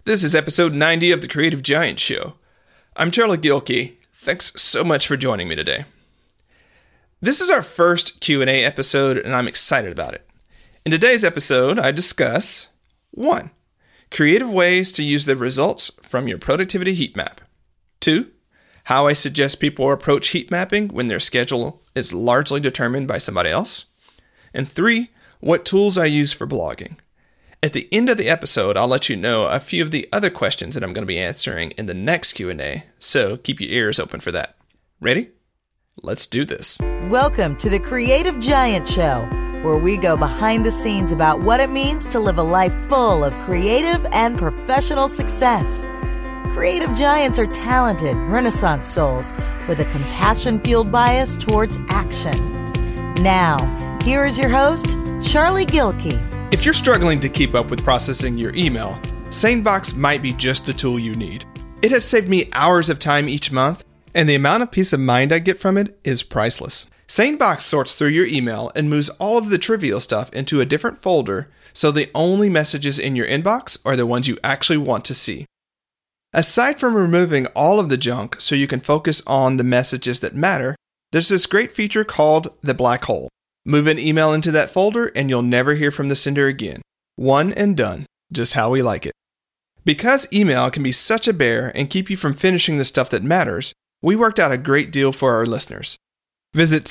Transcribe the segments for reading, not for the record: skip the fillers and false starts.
This is episode 90 of The Creative Giant Show. I'm Charlie Gilkey. Thanks so much for joining me today. This is our first Q&A episode, and I'm excited about it. In today's episode, I discuss 1. Creative ways to use the results from your productivity heat map. 2. How I suggest people approach heat mapping when their schedule is largely determined by somebody else. And 3. What tools I use for blogging. At the end of the episode, I'll let you know a few of the other questions that I'm going to be answering in the next Q&A, so keep your ears open for that. Ready? Let's do this. Welcome to the Creative Giant Show, where we go behind the scenes about what it means to live a life full of creative and professional success. Creative giants are talented, Renaissance souls with a compassion-fueled bias towards action. Now, here is your host, Charlie Gilkey. If you're struggling to keep up with processing your email, SaneBox might be just the tool you need. It has saved me hours of time each month, and the amount of peace of mind I get from it is priceless. SaneBox sorts through your email and moves all of the trivial stuff into a different folder, so the only messages in your inbox are the ones you actually want to see. Aside from removing all of the junk so you can focus on the messages that matter, there's this great feature called the black hole. Move an email into that folder and you'll never hear from the sender again. One and done, just how we like it. Because email can be such a bear and keep you from finishing the stuff that matters, we worked out a great deal for our listeners. Visit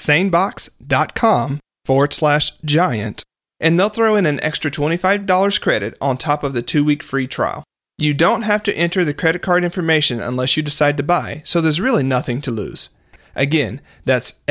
sanebox.com/giant and they'll throw in an extra $25 credit on top of the 2-week free trial. You don't have to enter the credit card information unless you decide to buy, so there's really nothing to lose. Again, that's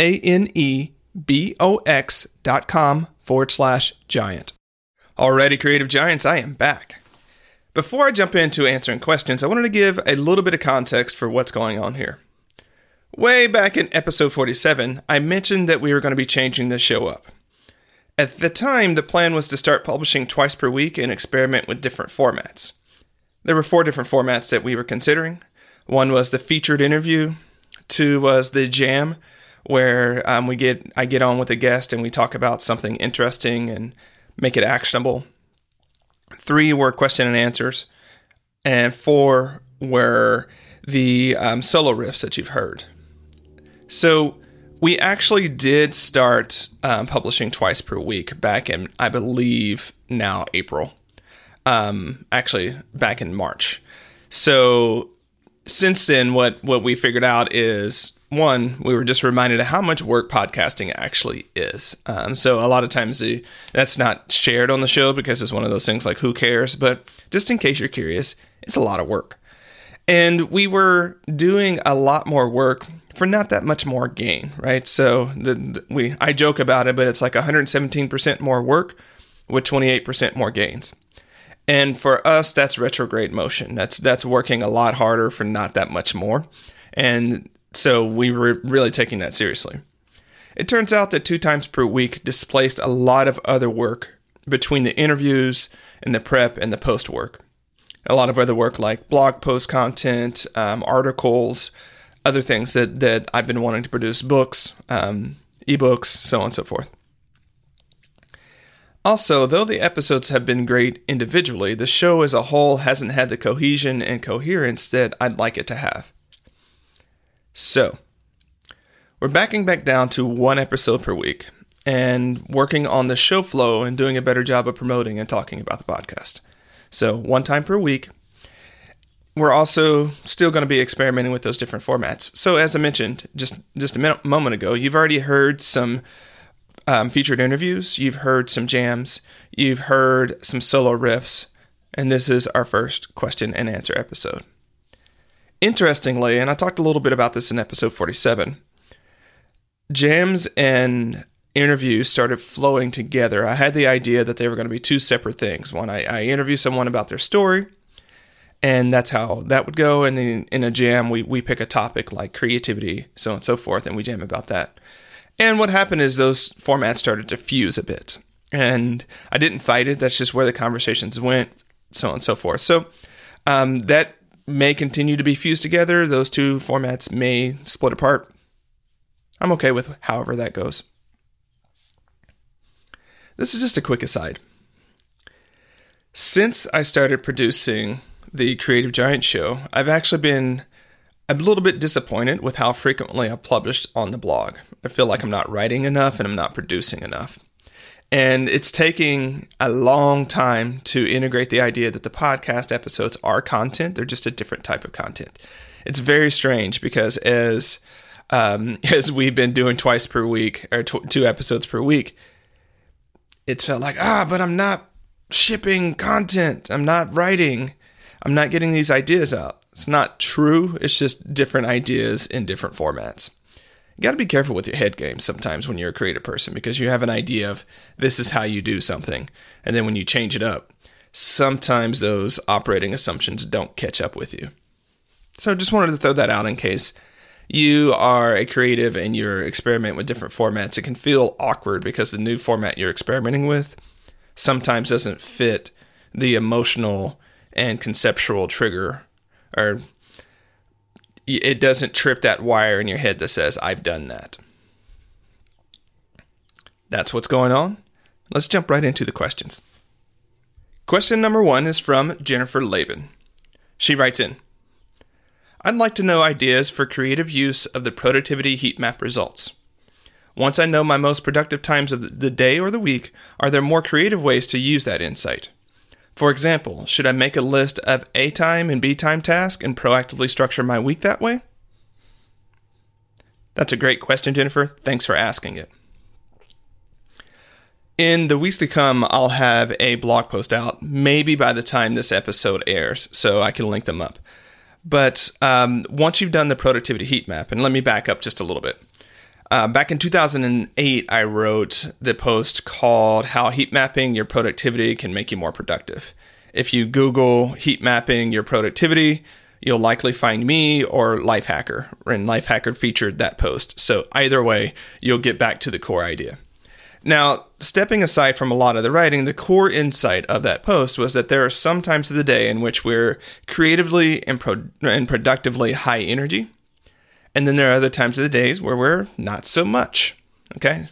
sanebox.com/giant. Alrighty, Creative Giants, I am back. Before I jump into answering questions, I wanted to give a little bit of context for what's going on here. Way back in episode 47, I mentioned that we were going to be changing the show up. At the time, the plan was to start publishing twice per week and experiment with different formats. There were 4 different formats that we were considering. 1 was the featured interview. 2 was the jam, where I get on with a guest and we talk about something interesting and make it actionable. 3 were question and answers. And 4 were the solo riffs that you've heard. So we actually did start publishing twice per week back in, I believe, now April. Actually, back in March. So since then, what we figured out is, 1, we were just reminded of how much work podcasting actually is. So a lot of times that's not shared on the show because it's one of those things like, who cares? But just in case you're curious, it's a lot of work. And we were doing a lot more work for not that much more gain, right? So I joke about it, but it's like 117% more work with 28% more gains. And for us, that's retrograde motion. That's working a lot harder for not that much more. And so we were really taking that seriously. It turns out that 2 times per week displaced a lot of other work between the interviews and the prep and the post work. A lot of other work like blog post content, articles, other things that I've been wanting to produce, books, ebooks, so on and so forth. Also, though the episodes have been great individually, the show as a whole hasn't had the cohesion and coherence that I'd like it to have. So, we're backing back down to 1 episode per week and working on the show flow and doing a better job of promoting and talking about the podcast. So, 1 time per week. We're also still going to be experimenting with those different formats. So, as I mentioned just a moment ago, you've already heard some featured interviews, you've heard some jams, you've heard some solo riffs, and this is our first question and answer episode. Interestingly, and I talked a little bit about this in episode 47, jams and interviews started flowing together. I had the idea that they were going to be 2 separate things. One, I interview someone about their story, and that's how that would go. And then in a jam, we pick a topic like creativity, so on and so forth, and we jam about that. And what happened is those formats started to fuse a bit. And I didn't fight it. That's just where the conversations went, so on and so forth. So that may continue to be fused together. Those 2 formats may split apart. I'm okay with however that goes. This is just a quick aside. Since I started producing the Creative Giant Show, I've actually been a little bit disappointed with how frequently I publish on the blog. I feel like I'm not writing enough and I'm not producing enough. And it's taking a long time to integrate the idea that the podcast episodes are content. They're just a different type of content. It's very strange because as we've been doing twice per week or 2 episodes per week, it's felt like, but I'm not shipping content. I'm not writing. I'm not getting these ideas out. It's not true. It's just different ideas in different formats. You got to be careful with your head games sometimes when you're a creative person, because you have an idea of this is how you do something. And then when you change it up, sometimes those operating assumptions don't catch up with you. So just wanted to throw that out in case you are a creative and you're experimenting with different formats. It can feel awkward because the new format you're experimenting with sometimes doesn't fit the emotional and conceptual trigger, or it doesn't trip that wire in your head that says, I've done that. That's what's going on. Let's jump right into the questions. Question number 1 is from Jennifer Laban. She writes in, I'd like to know ideas for creative use of the productivity heat map results. Once I know my most productive times of the day or the week, are there more creative ways to use that insight? For example, should I make a list of A time and B time tasks and proactively structure my week that way? That's a great question, Jennifer. Thanks for asking it. In the weeks to come, I'll have a blog post out, maybe by the time this episode airs, so I can link them up. But once you've done the productivity heat map, and let me back up just a little bit. Back in 2008, I wrote the post called How Heat Mapping Your Productivity Can Make You More Productive. If you Google heat mapping your productivity, you'll likely find me or Lifehacker, and Lifehacker featured that post. So either way, you'll get back to the core idea. Now, stepping aside from a lot of the writing, the core insight of that post was that there are some times of the day in which we're creatively and productively high energy. And then there are other times of the days where we're not so much. Okay.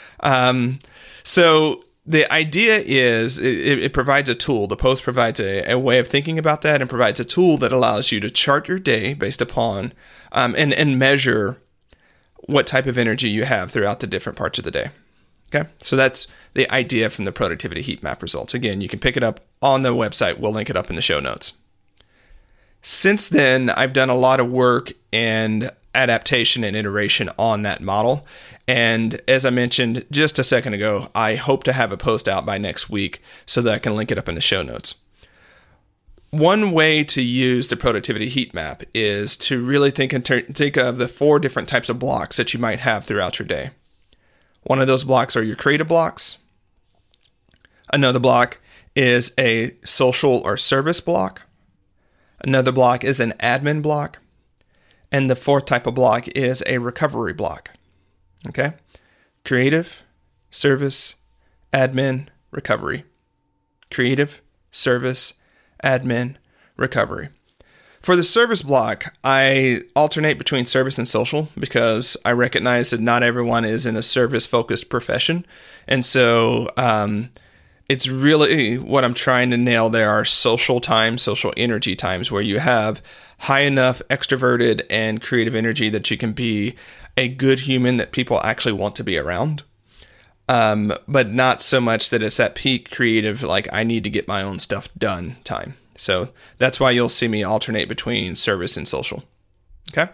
So the idea is it provides a tool. The post provides a way of thinking about that and provides a tool that allows you to chart your day based upon and measure what type of energy you have throughout the different parts of the day. Okay. So that's the idea from the productivity heat map results. Again, you can pick it up on the website. We'll link it up in the show notes. Since then, I've done a lot of work and adaptation and iteration on that model. And as I mentioned just a second ago, I hope to have a post out by next week so that I can link it up in the show notes. One way to use the productivity heat map is to really think of the 4 different types of blocks that you might have throughout your day. One of those blocks are your creative blocks. Another block is a social or service block. Another block is an admin block. And the 4th type of block is a recovery block. Okay? Creative, service, admin, recovery. Creative, service, admin, recovery. For the service block, I alternate between service and social because I recognize that not everyone is in a service-focused profession. And so it's really what I'm trying to nail there are social times, social energy times, where you have high enough extroverted and creative energy that you can be a good human that people actually want to be around. But not so much that it's that peak creative, like I need to get my own stuff done time. So that's why you'll see me alternate between service and social. Okay?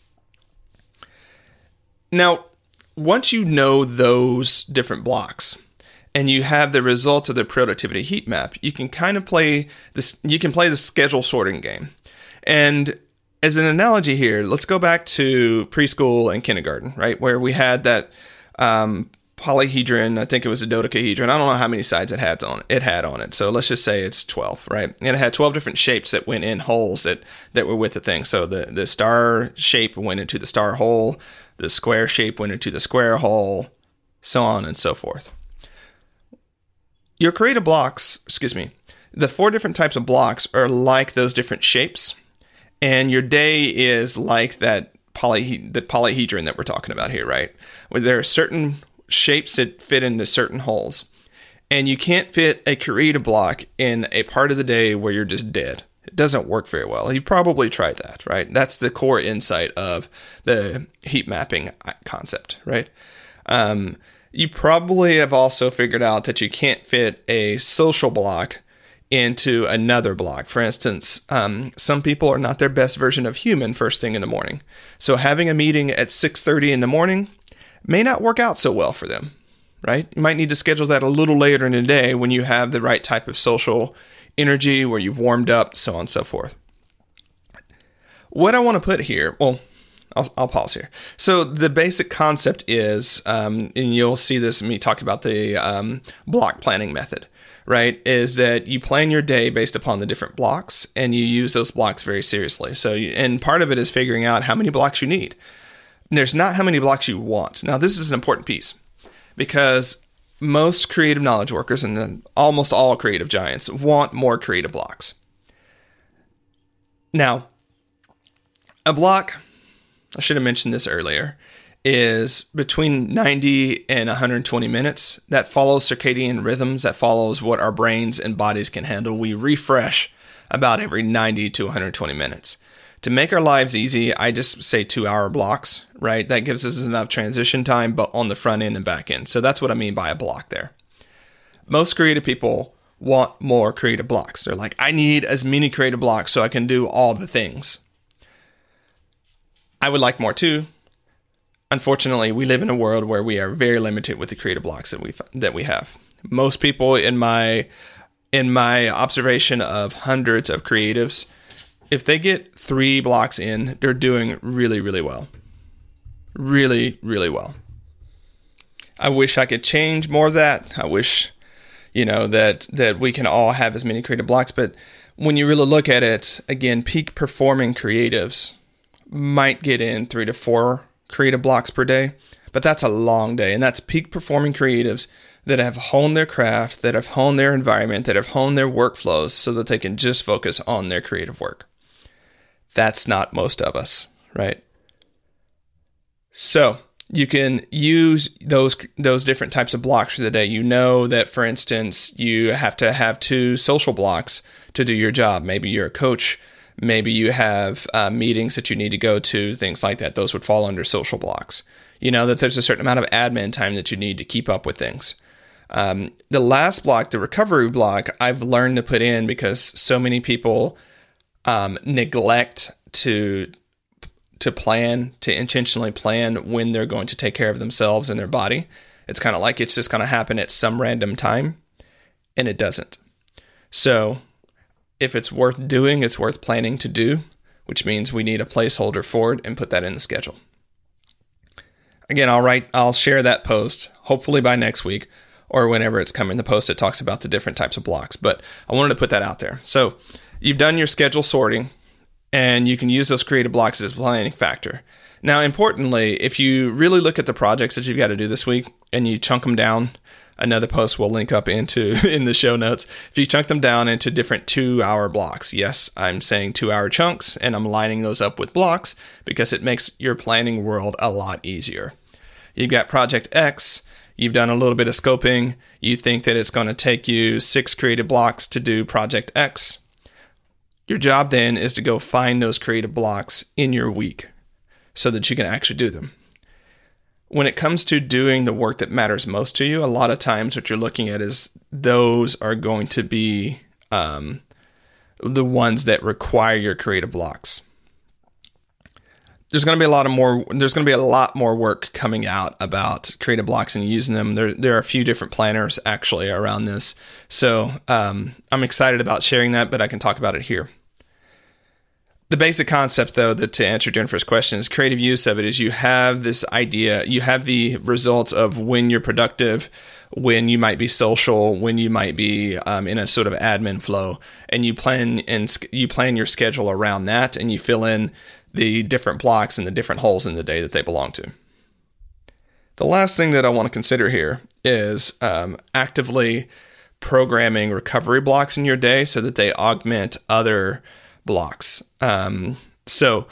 Now, once you know those different blocks and you have the results of the productivity heat map, you can kind of play this. You can play the schedule sorting game. And as an analogy here, let's go back to preschool and kindergarten, right? Where we had that polyhedron, I think it was a dodecahedron. I don't know how many sides it had on it. So let's just say it's 12, right? And it had 12 different shapes that went in holes that were with the thing. So the star shape went into the star hole, the square shape went into the square hole, so on and so forth. Your creative blocks, the 4 different types of blocks are like those different shapes. And your day is like the polyhedron that we're talking about here, right? Where there are certain shapes that fit into certain holes. And you can't fit a creative block in a part of the day where you're just dead, It doesn't work very well. You've probably tried that, right? That's the core insight of the heat mapping concept, right? You probably have also figured out that you can't fit a social block into another block. For instance, some people are not their best version of human first thing in the morning. So having a meeting at 6:30 in the morning may not work out so well for them, right? You might need to schedule that a little later in the day when you have the right type of social energy, where you've warmed up, so on and so forth. What I want to put here, well, I'll pause here. So the basic concept is, and you'll see this in me talking about the block planning method, right? Is that you plan your day based upon the different blocks, and you use those blocks very seriously. So, and part of it is figuring out how many blocks you need. There's not how many blocks you want. Now, this is an important piece, because most creative knowledge workers and almost all creative giants want more creative blocks. Now, a block, I should have mentioned this earlier, is between 90 and 120 minutes. That follows circadian rhythms, that follows what our brains and bodies can handle. We refresh about every 90 to 120 minutes. To make our lives easy, I just say 2-hour blocks, right? That gives us enough transition time, but on the front end and back end. So that's what I mean by a block there. Most creative people want more creative blocks. They're like, I need as many creative blocks so I can do all the things. I would like more too. Unfortunately, we live in a world where we are very limited with the creative blocks that we have. Most people in my observation of hundreds of creatives, if they get 3 blocks in, they're doing really, really well. Really, really well. I wish I could change more of that. I wish, that we can all have as many creative blocks. But when you really look at it, again, peak performing creatives might get in 3 to 4 creative blocks per day. But that's a long day. And that's peak performing creatives that have honed their craft, that have honed their environment, that have honed their workflows so that they can just focus on their creative work. That's not most of us, right? So you can use those different types of blocks for the day. You know that, for instance, you have to have 2 social blocks to do your job. Maybe you're a coach. Maybe you have meetings that you need to go to, things like that. Those would fall under social blocks. You know that there's a certain amount of admin time that you need to keep up with things. The last block, the recovery block, I've learned to put in because so many people neglect to plan, to intentionally plan when they're going to take care of themselves and their body. It's kind of like it's just going to happen at some random time, and it doesn't. So if it's worth doing, it's worth planning to do, which means we need a placeholder for it and put that in the schedule. Again, I'll share that post, hopefully by next week or whenever it's coming. The post that talks about the different types of blocks, but I wanted to put that out there. So you've done your schedule sorting, and you can use those creative blocks as a planning factor. Now, importantly, if you really look at the projects that you've got to do this week and you chunk them down, another post we'll link up into in the show notes. If you chunk them down into different 2-hour blocks, yes, I'm saying 2-hour chunks, and I'm lining those up with blocks because it makes your planning world a lot easier. You've got Project X. You've done a little bit of scoping. You think that it's going to take you 6 creative blocks to do Project X. Your job then is to go find those creative blocks in your week so that you can actually do them. When it comes to doing the work that matters most to you, a lot of times what you're looking at is those are going to be the ones that require your creative blocks. There's going to be a lot more work coming out about creative blocks and using them. There are a few different planners actually around this. So I'm excited about sharing that, but I can talk about it here. The basic concept, though, that to answer Jennifer's question is creative use of it is you have this idea, you have the results of when you're productive, when you might be social, when you might be in a sort of admin flow, and you plan your schedule around that, and you fill in the different blocks and the different holes in the day that they belong to. The last thing that I want to consider here is actively programming recovery blocks in your day so that they augment other blocks. So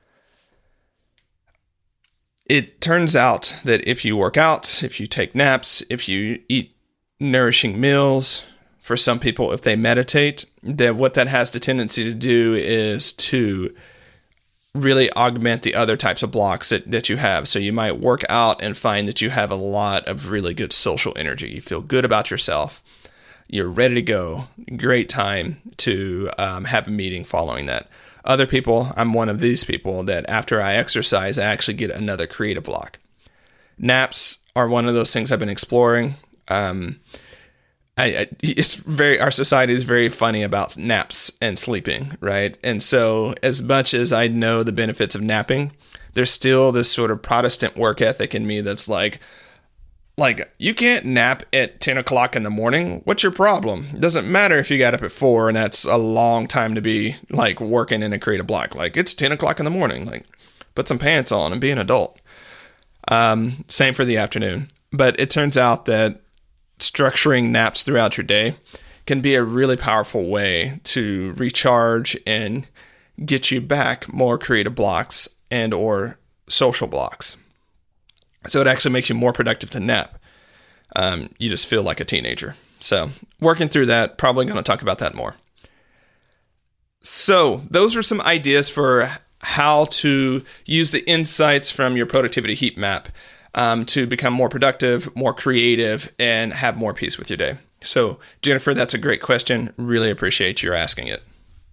it turns out that if you work out, if you take naps, if you eat nourishing meals, for some people, if they meditate, that what that has the tendency to do is to really augment the other types of blocks that you have. So you might work out and find that you have a lot of really good social energy. You feel good about yourself. You're ready to go. Great time to have a meeting following that. Other people, I'm one of these people that after I exercise, I actually get another creative block. Naps are one of those things I've been exploring. Our society is very funny about naps and sleeping, right? And so as much as I know the benefits of napping, there's still this sort of Protestant work ethic in me that's like, you can't nap at 10 o'clock in the morning. What's your problem? It doesn't matter if you got up at 4 and that's a long time to be like working in a creative block. Like, it's 10 o'clock in the morning. Like, put some pants on and be an adult. Same for the afternoon. But it turns out that structuring naps throughout your day can be a really powerful way to recharge and get you back more creative blocks and or social blocks. So it actually makes you more productive to nap. You just feel like a teenager. So working through that, probably going to talk about that more. So those are some ideas for how to use the insights from your productivity heat map to become more productive, more creative, and have more peace with your day. So Jennifer, that's a great question. Really appreciate your asking it.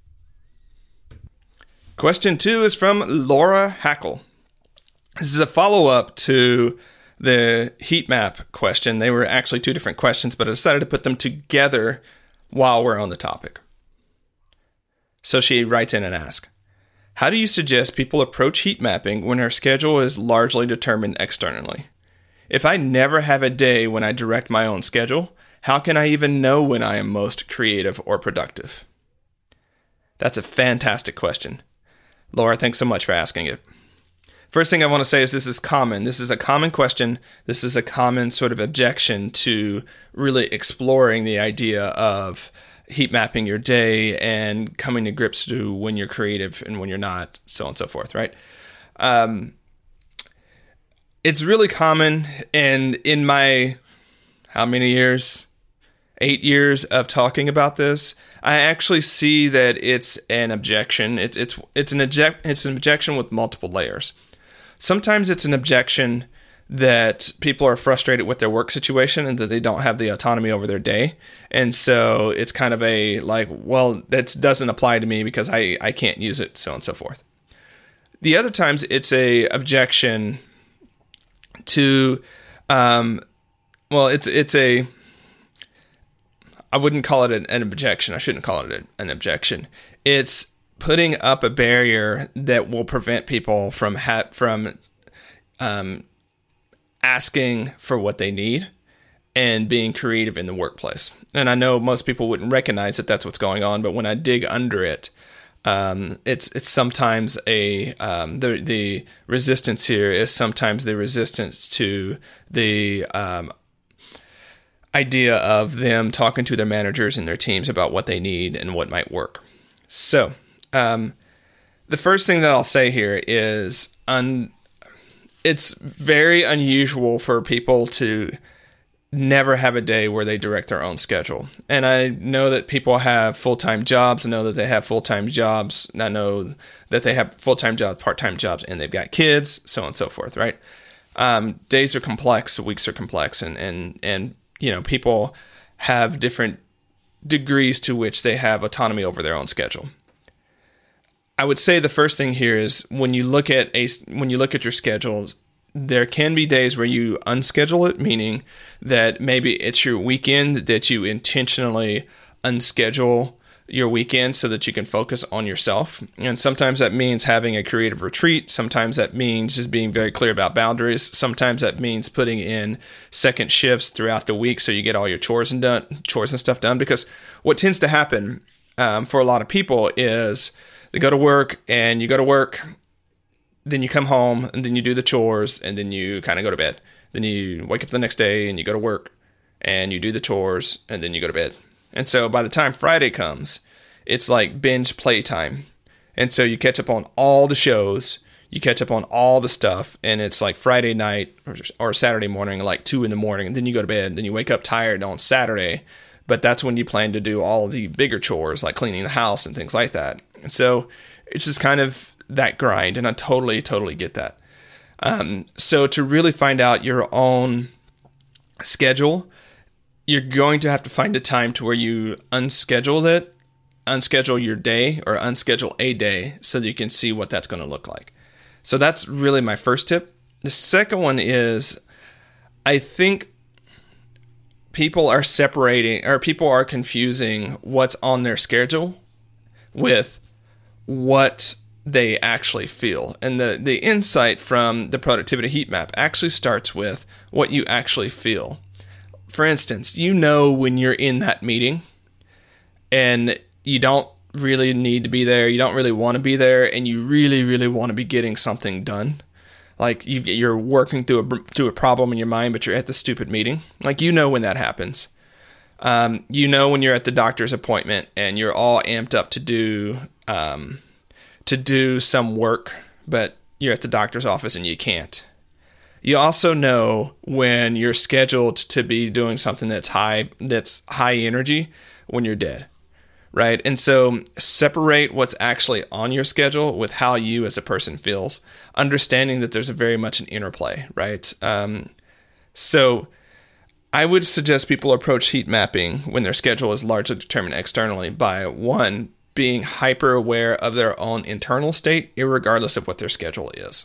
Question 2 is from Laura Hackle. This is a follow-up to the heat map question. They were actually 2 different questions, but I decided to put them together while we're on the topic. So she writes in and asks, how do you suggest people approach heat mapping when our schedule is largely determined externally? If I never have a day when I direct my own schedule, how can I even know when I am most creative or productive? That's a fantastic question. Laura, thanks so much for asking it. First thing I want to say is this is common. This is a common question. This is a common sort of objection to really exploring the idea of heat mapping your day and coming to grips to when you're creative and when you're not, so on and so forth, right? It's really common, and in my, how many years? 8 years of talking about this, I actually see that it's an objection. It's an objection with multiple layers. Sometimes it's an objection that people are frustrated with their work situation and that they don't have the autonomy over their day. And so it's kind of a like, well, that doesn't apply to me because I can't use it, so on and so forth. The other times it's a objection to, I wouldn't call it an objection. I shouldn't call it an objection. It's putting up a barrier that will prevent people from asking for what they need and being creative in the workplace. And I know most people wouldn't recognize that that's what's going on, but when I dig under it, it's sometimes the resistance here is sometimes the resistance to the idea of them talking to their managers and their teams about what they need and what might work. So the first thing that I'll say here is it's very unusual for people to never have a day where they direct their own schedule. And I know that people have full-time jobs. I know that they have full-time jobs. I know that they have full-time jobs, part-time jobs, and they've got kids, so on and so forth, right? Days are complex, weeks are complex, and you know, people have different degrees to which they have autonomy over their own schedule. I would say the first thing here is when you look at your schedules, there can be days where you unschedule it, meaning that maybe it's your weekend that you intentionally unschedule your weekend so that you can focus on yourself. And sometimes that means having a creative retreat. Sometimes that means just being very clear about boundaries. Sometimes that means putting in second shifts throughout the week so you get all your chores and stuff done. Because what tends to happen for a lot of people is they go to work and you go to work, then you come home and then you do the chores and then you kind of go to bed. Then you wake up the next day and you go to work and you do the chores and then you go to bed. And so by the time Friday comes, it's like binge playtime. And so you catch up on all the shows, you catch up on all the stuff, and it's like Friday night or Saturday morning, like 2 a.m, and then you go to bed. Then you wake up tired on Saturday, but that's when you plan to do all of the bigger chores like cleaning the house and things like that. And so it's just kind of that grind, and I totally get that. So to really find out your own schedule, you're going to have to find a time to where you unschedule your day or unschedule a day so that you can see what that's going to look like. So that's really my first tip. The second one is, I think people are confusing what's on their schedule with what they actually feel. And the insight from the productivity heat map actually starts with what you actually feel. For instance, when you're in that meeting and you don't really need to be there, you don't really want to be there, and you really, really want to be getting something done. Like you're working through a problem in your mind, but you're at the stupid meeting. Like when that happens. When you're at the doctor's appointment and you're all amped up to do some work, but you're at the doctor's office and you can't. You also know when you're scheduled to be doing something that's high energy when you're dead, right? And so separate what's actually on your schedule with how you as a person feels, understanding that there's very much an interplay, right? So I would suggest people approach heat mapping when their schedule is largely determined externally by, one, being hyper aware of their own internal state, irregardless of what their schedule is.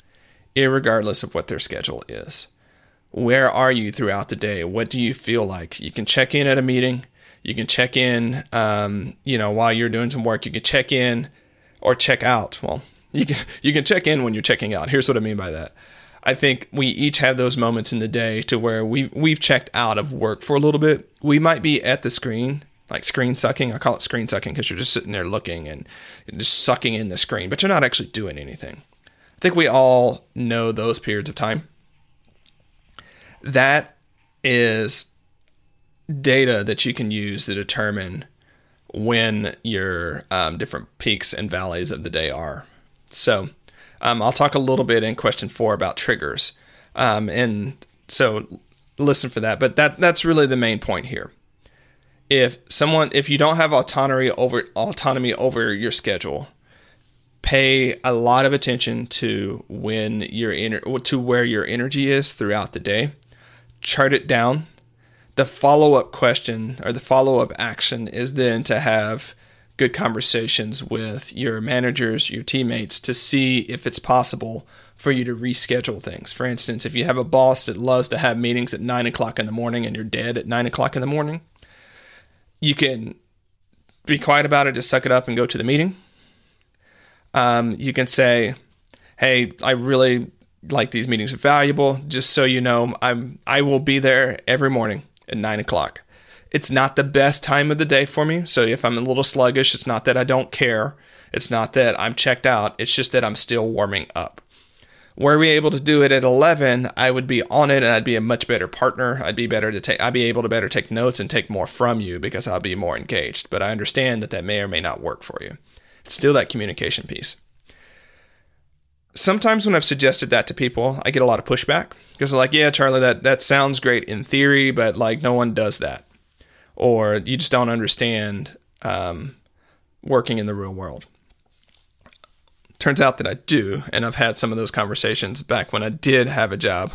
Where are you throughout the day? What do you feel like? You can check in at a meeting. You can check in, while you're doing some work. You can check in or check out. Well, you can check in when you're checking out. Here's what I mean by that. I think we each have those moments in the day to where we've checked out of work for a little bit. We might be at the screen, like screen sucking. I call it screen sucking because you're just sitting there looking and just sucking in the screen, but you're not actually doing anything. I think we all know those periods of time. That is data that you can use to determine when your different peaks and valleys of the day are. So I'll talk a little bit in question 4 about triggers. And so listen for that. But that's really the main point here. If you don't have autonomy over your schedule, pay a lot of attention to where your energy is throughout the day. Chart it down. The follow-up question or the follow-up action is then to have good conversations with your managers, your teammates, to see if it's possible for you to reschedule things. For instance, if you have a boss that loves to have meetings at 9 o'clock in the morning and you're dead at 9 o'clock in the morning, you can be quiet about it, just suck it up and go to the meeting. You can say, hey, I really like these meetings are valuable. Just so you know, I will be there every morning at 9 o'clock. It's not the best time of the day for me. So if I'm a little sluggish, it's not that I don't care. It's not that I'm checked out. It's just that I'm still warming up. Were we able to do it at 11, I would be on it and I'd be a much better partner. I'd be able to better take notes and take more from you because I'll be more engaged. But I understand that may or may not work for you. It's still that communication piece. Sometimes when I've suggested that to people, I get a lot of pushback because they're like, yeah, Charlie, that sounds great in theory, but like no one does that. Or you just don't understand working in the real world. Turns out that I do, and I've had some of those conversations back when I did have a job,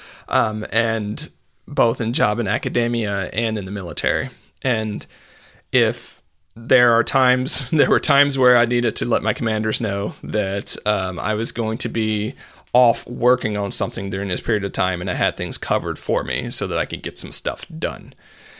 and both in job in academia and in the military. And if there were times where I needed to let my commanders know that I was going to be off working on something during this period of time, and I had things covered for me so that I could get some stuff done.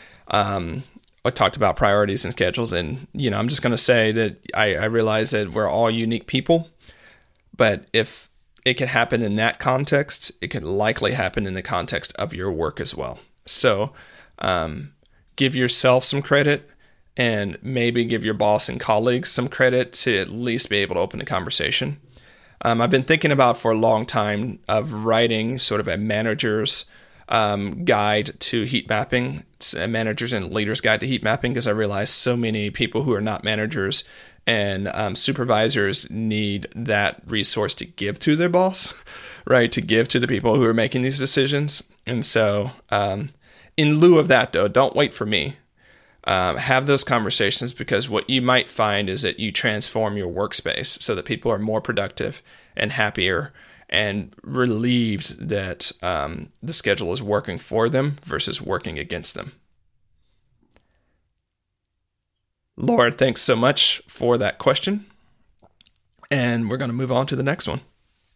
I talked about priorities and schedules, and I'm just going to say that I realize that we're all unique people, but if it can happen in that context, it can likely happen in the context of your work as well. So give yourself some credit and maybe give your boss and colleagues some credit to at least be able to open a conversation. I've been thinking about for a long time of writing sort of a manager's guide to heat mapping, a manager's and leaders guide to heat mapping, because I realize so many people who are not managers and supervisors need that resource to give to their boss, right? To give to the people who are making these decisions. And so in lieu of that, though, don't wait for me. Have those conversations, because what you might find is that you transform your workspace so that people are more productive and happier and relieved that the schedule is working for them versus working against them. Laura, thanks so much for that question. And we're going to move on to the next one.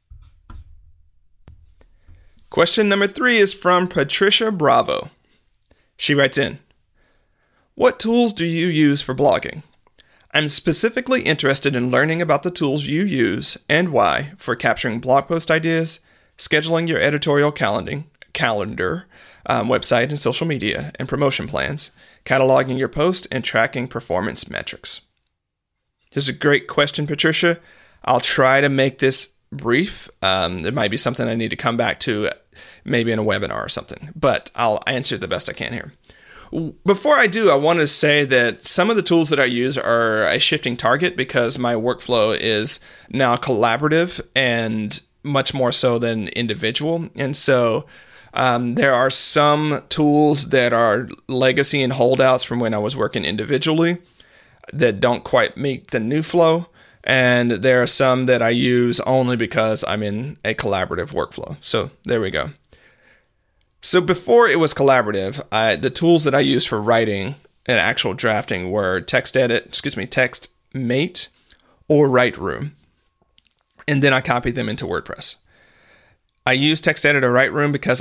Question number 3 is from Patricia Bravo. She writes in, what tools do you use for blogging? I'm specifically interested in learning about the tools you use and why for capturing blog post ideas, scheduling your editorial calendar, website and social media, and promotion plans, cataloging your post, and tracking performance metrics. This is a great question, Patricia. I'll try to make this brief. It might be something I need to come back to maybe in a webinar or something, but I'll answer the best I can here. Before I do, I want to say that some of the tools that I use are a shifting target because my workflow is now collaborative and much more so than individual. And so there are some tools that are legacy and holdouts from when I was working individually that don't quite meet the new flow. And there are some that I use only because I'm in a collaborative workflow. So there we go. So before it was collaborative, the tools that I used for writing and actual drafting were TextMate or Lightroom. And then I copied them into WordPress. I use TextEdit or Lightroom because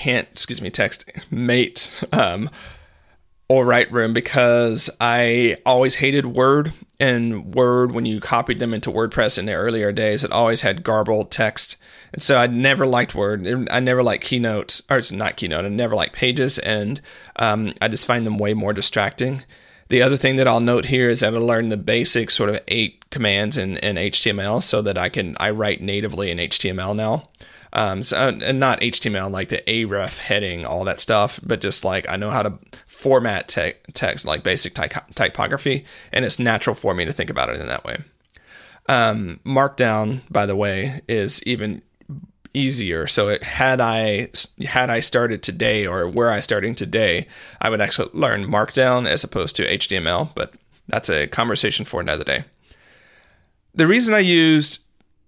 TextMate or Lightroom because I always hated Word. And Word, when you copied them into WordPress in the earlier days, it always had garbled text. And so I never liked Word. I never liked Keynote, or it's not Keynote. I never liked Pages, and I just find them way more distracting. The other thing that I'll note here is that I learned the basic sort of 8 commands in HTML so that I write natively in HTML now. And not HTML like the href heading, all that stuff, but just like I know how to format text like basic typography, and it's natural for me to think about it in that way. Markdown, by the way, is even easier. So had I started today, or were I starting today, I would actually learn Markdown as opposed to HTML, but that's a conversation for another day. Another reason I used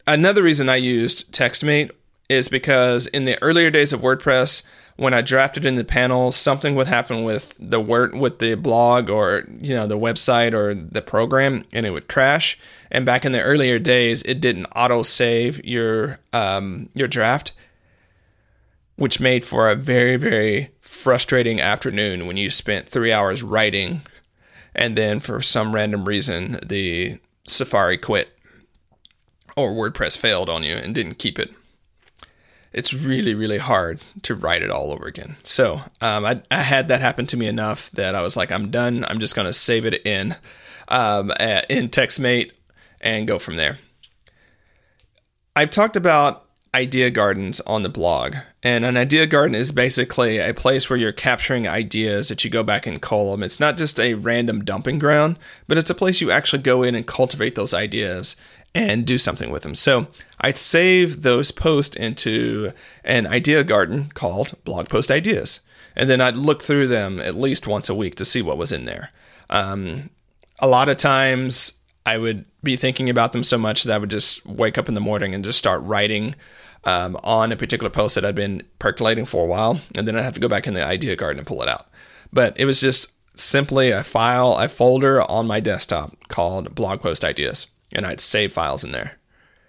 TextMate is because in the earlier days of WordPress, when I drafted in the panel, something would happen with the blog or the website or the program, and it would crash. And back in the earlier days, it didn't auto save your draft, which made for a very, very frustrating afternoon when you spent 3 hours writing, and then for some random reason the Safari quit or WordPress failed on you and didn't keep it. It's really, really hard to write it all over again. So I had that happen to me enough that I was like, I'm done. I'm just going to save it in TextMate and go from there. I've talked about idea gardens on the blog. And an idea garden is basically a place where you're capturing ideas that you go back and cull them. It's not just a random dumping ground, but it's a place you actually go in and cultivate those ideas and do something with them. So I'd save those posts into an idea garden called Blog Post Ideas. And then I'd look through them at least once a week to see what was in there. A lot of times I would be thinking about them so much that I would just wake up in the morning and just start writing on a particular post that I'd been percolating for a while. And then I'd have to go back in the idea garden and pull it out. But it was just simply a folder on my desktop called Blog Post Ideas. And I'd save files in there.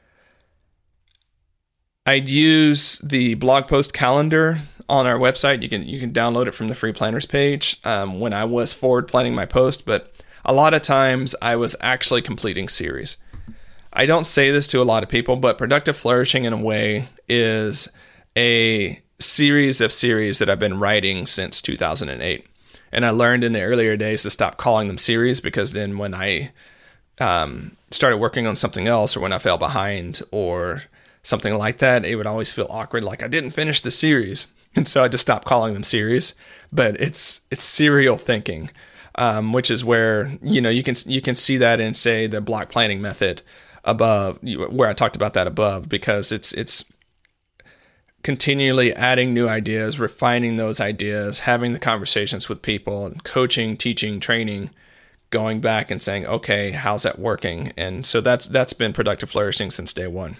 I'd use the blog post calendar on our website. You can download it from the free planners page when I was forward planning my post, but a lot of times I was actually completing series. I don't say this to a lot of people, but Productive Flourishing in a way is a series of series that I've been writing since 2008. And I learned in the earlier days to stop calling them series, because then when I started working on something else, or when I fell behind or something like that, it would always feel awkward, like I didn't finish the series. And so I just stopped calling them series. But it's serial thinking, which is where you can see that in, say, the block planning method above, where I talked about that above, because it's continually adding new ideas, refining those ideas, having the conversations with people, and coaching, teaching, training, going back and saying, okay, how's that working? And so that's been Productive Flourishing since day one.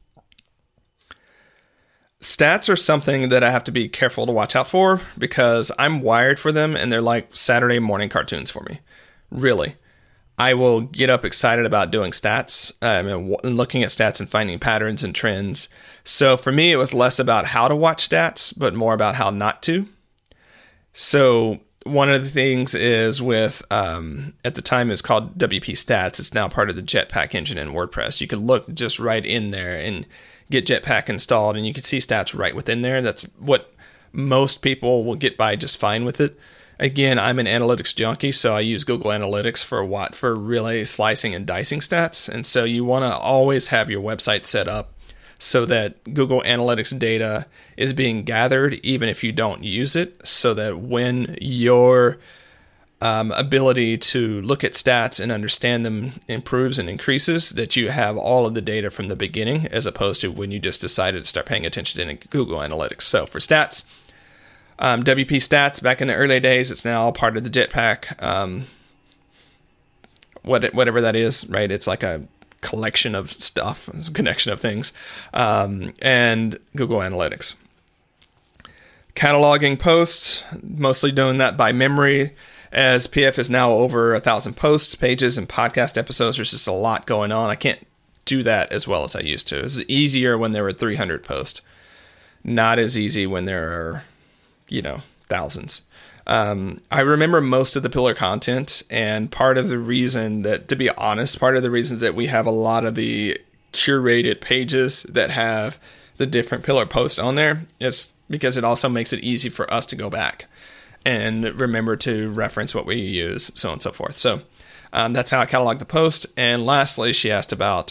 Stats are something that I have to be careful to watch out for because I'm wired for them, and they're like Saturday morning cartoons for me. Really. I will get up excited about doing stats and looking at stats and finding patterns and trends. So for me, it was less about how to watch stats, but more about how not to. So one of the things is with, at the time it was called WP Stats. It's now part of the Jetpack engine in WordPress. You can look just right in there and get Jetpack installed, and you can see stats right within there. That's what most people will get by just fine with it. Again, I'm an analytics junkie, so I use Google Analytics for really slicing and dicing stats. And so you want to always have your website set up so that Google Analytics data is being gathered, even if you don't use it, so that when your ability to look at stats and understand them improves and increases, that you have all of the data from the beginning, as opposed to when you just decided to start paying attention to Google Analytics. So for stats, WP Stats, back in the early days, it's now all part of the Jetpack, whatever that is, right? It's like a collection of stuff, a connection of things, and Google Analytics. Cataloging posts, mostly doing that by memory, as PF is now over 1,000 posts, pages, and podcast episodes. There's just a lot going on. I can't do that as well as I used to. It was easier when there were 300 posts. Not as easy when there are thousands. I remember most of the pillar content, and part of the reason that, to be honest, part of the reasons that we have a lot of the curated pages that have the different pillar posts on there is because it also makes it easy for us to go back and remember to reference what we use, so on and so forth. So that's how I catalog the post. And lastly, she asked about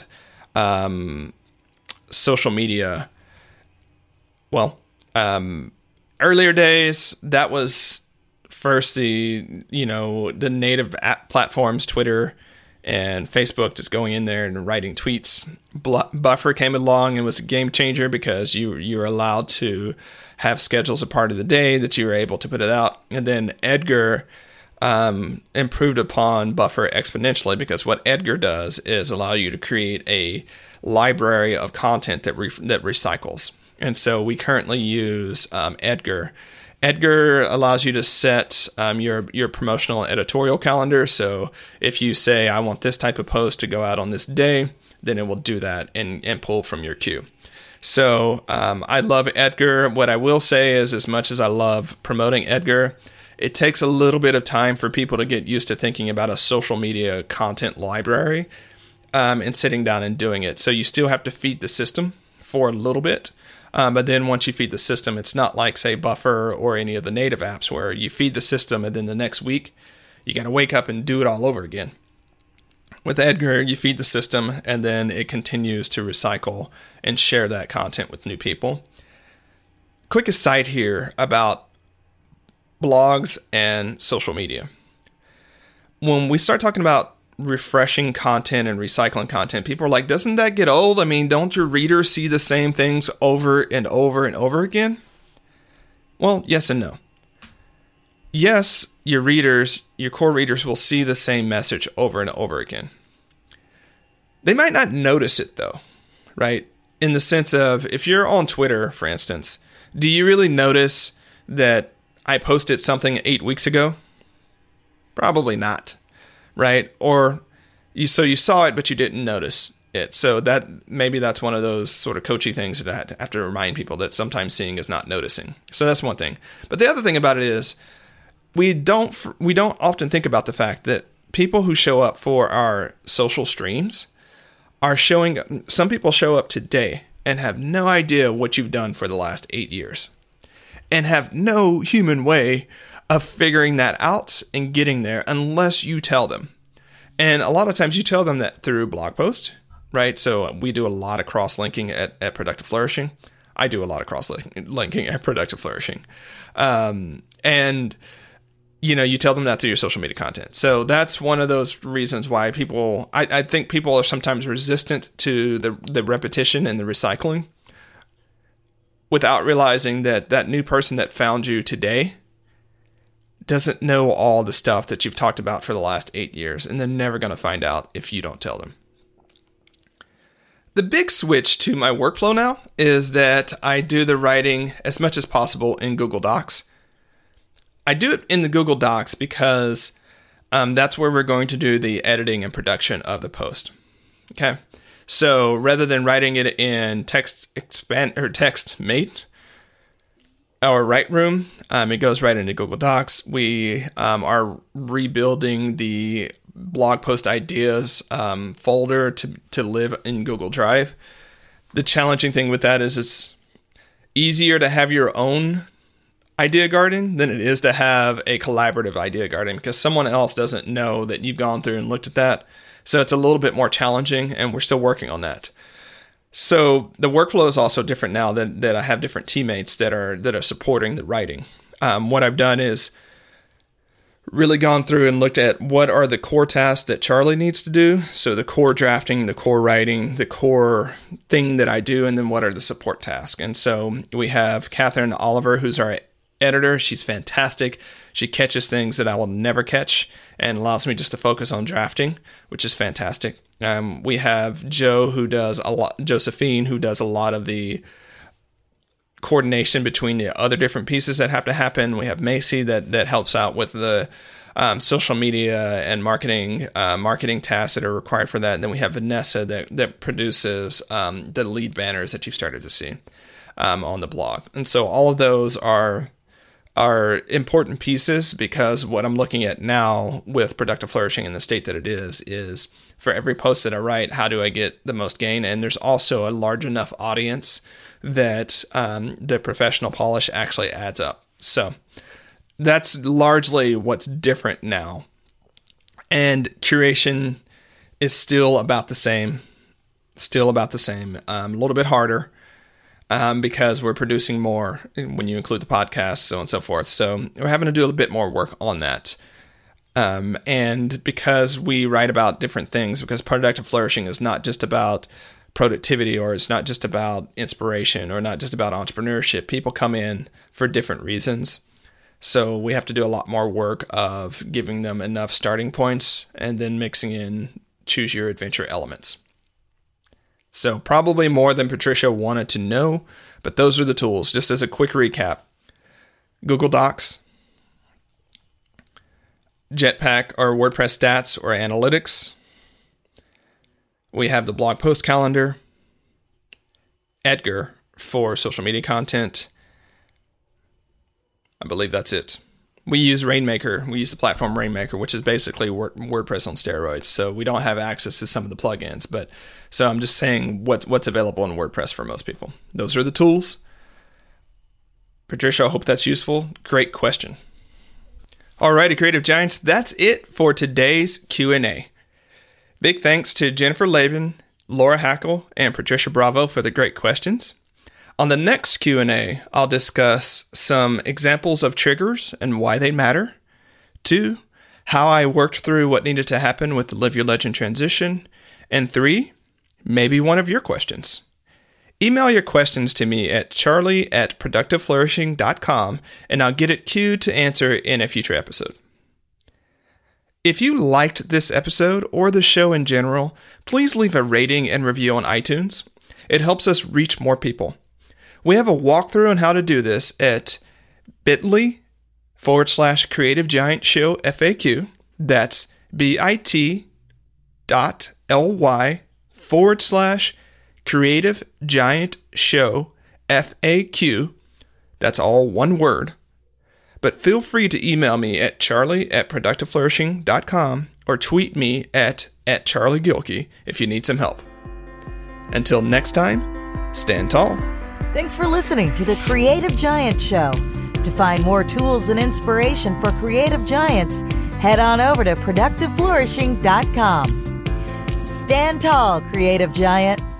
social media. Well, earlier days, that was first the native app platforms, Twitter and Facebook, just going in there and writing tweets. Buffer came along and was a game changer because you were allowed to have schedules a part of the day that you were able to put it out. And then Edgar improved upon Buffer exponentially, because what Edgar does is allow you to create a library of content that recycles. And so we currently use Edgar. Edgar allows you to set your promotional editorial calendar. So if you say, I want this type of post to go out on this day, then it will do that and pull from your queue. So I love Edgar. What I will say is, as much as I love promoting Edgar, it takes a little bit of time for people to get used to thinking about a social media content library and sitting down and doing it. So you still have to feed the system for a little bit. But then once you feed the system, it's not like, say, Buffer or any of the native apps where you feed the system and then the next week you got to wake up and do it all over again. With Edgar, you feed the system and then it continues to recycle and share that content with new people. Quick aside here about blogs and social media. When we start talking about refreshing content and recycling content, people are like, doesn't that get old? I mean, don't your readers see the same things over and over and over again? Well, yes and no. Yes, your core readers will see the same message over and over again. They might not notice it though, right? In the sense of, if you're on Twitter, for instance, do you really notice that I posted something 8 weeks ago? Probably not. Right? Or you saw it, but you didn't notice it. So maybe that's one of those sort of coachy things that I have to remind people that sometimes seeing is not noticing. So that's one thing. But the other thing about it is we don't often think about the fact that people who show up for our social streams are some people show up today and have no idea what you've done for the last 8 years and have no human way of figuring that out and getting there unless you tell them. And a lot of times you tell them that through blog post, right? So we do a lot of cross-linking at Productive Flourishing. I do a lot of cross-linking at Productive Flourishing. And you tell them that through your social media content. So that's one of those reasons why I think people are sometimes resistant to the repetition and the recycling. without realizing that that new person that found you today doesn't know all the stuff that you've talked about for the last 8 years, and they're never going to find out if you don't tell them. The big switch to my workflow now is that I do the writing as much as possible in Google Docs. I do it in the Google Docs because that's where we're going to do the editing and production of the post. Okay, so rather than writing it in TextMate or Lightroom, it goes right into Google Docs. We are rebuilding the blog post ideas folder to live in Google Drive. The challenging thing with that is it's easier to have your own idea garden than it is to have a collaborative idea garden, because someone else doesn't know that you've gone through and looked at that. So it's a little bit more challenging, and we're still working on that. So the workflow is also different now that I have different teammates that are supporting the writing. What I've done is really gone through and looked at what are the core tasks that Charlie needs to do. So the core drafting, the core writing, the core thing that I do, and then what are the support tasks. And so we have Catherine Oliver, who's our editor. She's fantastic. She catches things that I will never catch and allows me just to focus on drafting, which is fantastic. We have Josephine, who does a lot of the coordination between the other different pieces that have to happen. We have Macy that helps out with the social media and marketing tasks that are required for that. And then we have Vanessa that produces the lead banners that you've started to see on the blog. And so all of those are important pieces, because what I'm looking at now with Productive Flourishing in the state that it is for every post that I write, how do I get the most gain? And there's also a large enough audience that the professional polish actually adds up. So that's largely what's different now. And curation is still about the same, a little bit harder. Because we're producing more when you include the podcast, so on and so forth. So we're having to do a bit more work on that. And because we write about different things, because Productive Flourishing is not just about productivity, or it's not just about inspiration, or not just about entrepreneurship. People come in for different reasons. So we have to do a lot more work of giving them enough starting points and then mixing in choose your adventure elements. So probably more than Patricia wanted to know, but those are the tools. Just as a quick recap: Google Docs, Jetpack or WordPress stats or analytics. We have the blog post calendar, Edgar for social media content. I believe that's it. We use Rainmaker. We use the platform Rainmaker, which is basically WordPress on steroids. So we don't have access to some of the plugins, but so I'm just saying what's available in WordPress for most people. Those are the tools. Patricia, I hope that's useful. Great question. Alrighty, Creative Giants, that's it for today's Q&A. Big thanks to Jennifer Laban, Laura Hackle, and Patricia Bravo for the great questions. On the next Q&A, I'll discuss some examples of triggers and why they matter. 2, how I worked through what needed to happen with the Live Your Legend transition. And 3, maybe one of your questions. Email your questions to me at charlie@productiveflourishing.com, and I'll get it queued to answer in a future episode. If you liked this episode or the show in general, please leave a rating and review on iTunes. It helps us reach more people. We have a walkthrough on how to do this at bit.ly/Creative Giant Show FAQ. That's bit.ly/Creative Giant Show FAQ. That's all one word. But feel free to email me at charlie@productiveflourishing.com or tweet me at @CharlieGilkey if you need some help. Until next time, stand tall. Thanks for listening to the Creative Giant Show. To find more tools and inspiration for creative giants, head on over to productiveflourishing.com. Stand tall, Creative Giant.